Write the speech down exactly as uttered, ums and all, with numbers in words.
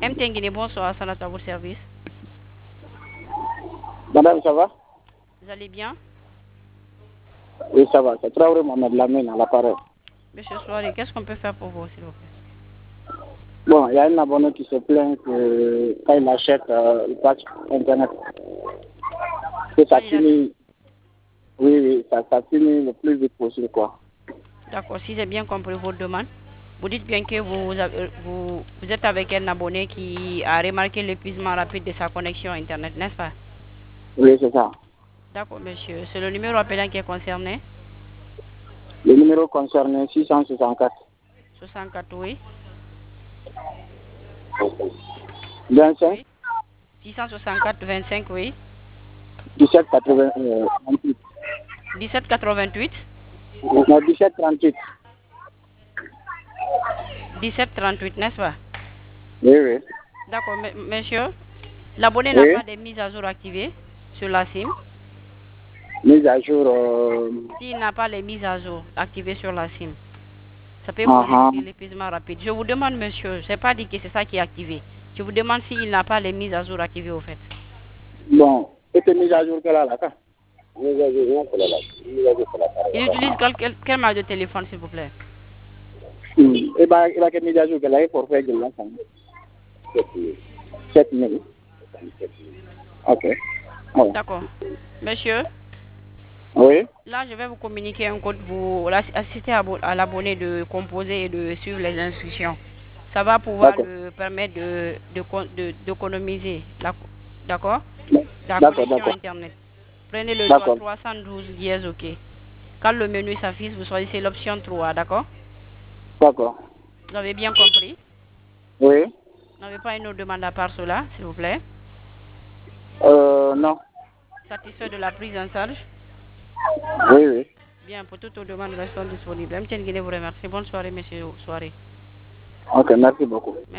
M T Nguiné, bonsoir, Salat à votre service. Madame, ça va? Vous allez bien? Oui, ça va. C'est Traoré Mohamed Lamine à l'appareil. Monsieur Soiré, qu'est-ce qu'on peut faire pour vous, s'il vous plaît? Bon, il y a un abonné qui se plaint que quand il achète, euh, il passe Internet. Que ça finit, oui, oui, ça, ça finit le plus vite possible, quoi. D'accord, si j'ai bien compris votre demande, vous dites bien que vous, vous, vous êtes avec un abonné qui a remarqué l'épuisement rapide de sa connexion Internet, n'est-ce pas? Oui, c'est ça. D'accord, monsieur. C'est le numéro appelant qui est concerné? Le numéro concerné, six cent soixante-quatre. soixante-quatre, oui. vingt-cinq. Oui. six cent soixante-quatre, vingt-cinq, oui. dix-sept quatre-vingt-huit. dix-sept quatre-vingt-huit. Non, dix-sept trente-huit. dix-sept trente-huit, n'est-ce pas? Oui, oui. D'accord, monsieur. L'abonné n'a Oui. pas de mise à jour activée sur la SIM. Mise à jour. Euh... S'il n'a pas les mises à jour activées sur la SIM, ça peut Uh -huh. causer l'épuisement rapide. Je vous demande, monsieur, je n'ai pas dit que c'est ça qui est activé. Je vous demande s'il n'a pas les mises à jour activées au fait. Bon, et que mise à jour qu'elle a là, quoi? Il utilise quel, quel, quel marque de téléphone, s'il vous plaît? Hmm. Et bien, il a que mise à jour qu'elle a pour faire de l'ensemble. sept mille. Ok. Oh. D'accord. Monsieur? Oui. Là, je vais vous communiquer un code pour assister à, à l'abonné de composer et de suivre les instructions. Ça va pouvoir le permettre de, de, d'économiser. D'accord? La connexion Internet. Prenez le choix trois cent douze dièse, ok. Quand le menu s'affiche, vous choisissez l'option trois, d'accord? D'accord. Vous avez bien compris? Oui. Vous n'avez pas une autre demande à part cela, s'il vous plaît? Euh, non. Satisfait de la prise en charge? Oui, oui. Bien, pour toutes vos demandes, restons disponibles. M T N Guinée vous remercie. Bonne soirée, monsieur. Soirée. Ok, merci beaucoup.